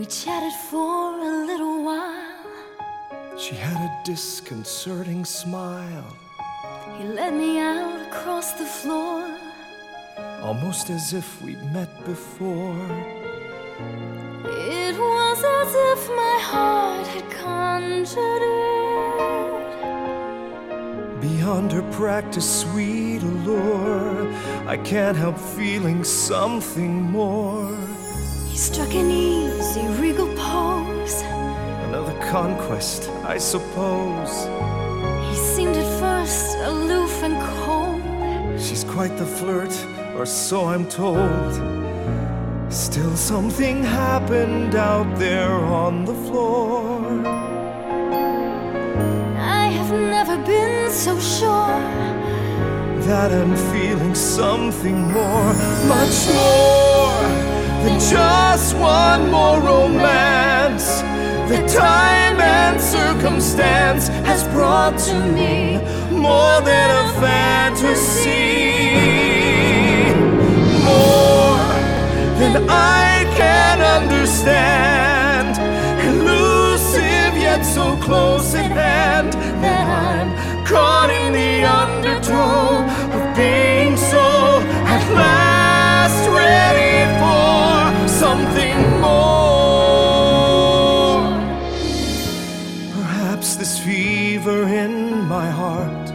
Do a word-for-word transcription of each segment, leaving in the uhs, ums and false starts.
We chatted for a little while. She had a disconcerting smile. He led me out across the floor, almost as if we'd met before. It was as if my heart had conjured it. Beyond her practice, sweet allure, I can't help feeling something more. He struck an easy, regal pose. Another conquest, I suppose. He seemed at first aloof and cold. She's quite the flirt, or so I'm told. Still something happened out there on the floor. I have never been so sure that I'm feeling something more, much more than just one more romance that time and circumstance has brought to me, more than a fantasy, more than I can understand, elusive yet so close at hand, that I'm caught in the undertow of being so at last ready for something more. Perhaps this fever in my heart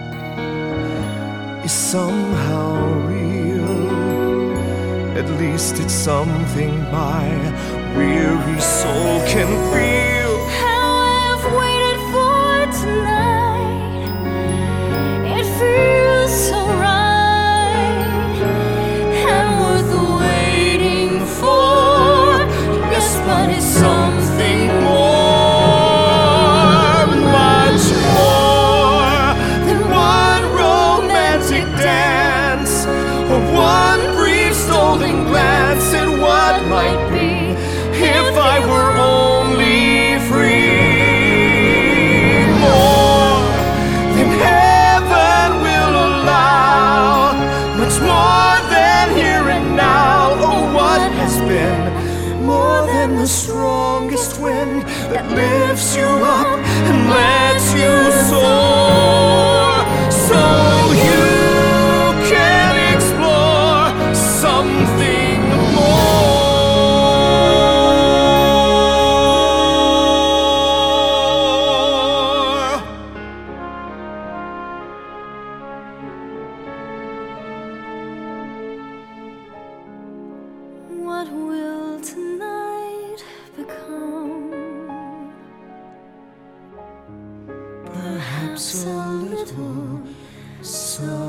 is somehow real. At least it's something my weary soul can feel. How I've waited for tonight, it feels so right and worth waiting for. Yes, but it's something more, much more than one romantic dance or one brief stolen glance at what might be if I were only free. More than heaven will allow, much more than here and now. Oh, what has been more than the strongest wind that lifts you up and lets you soar, so you can explore something more. What will tonight become? Perhaps a little so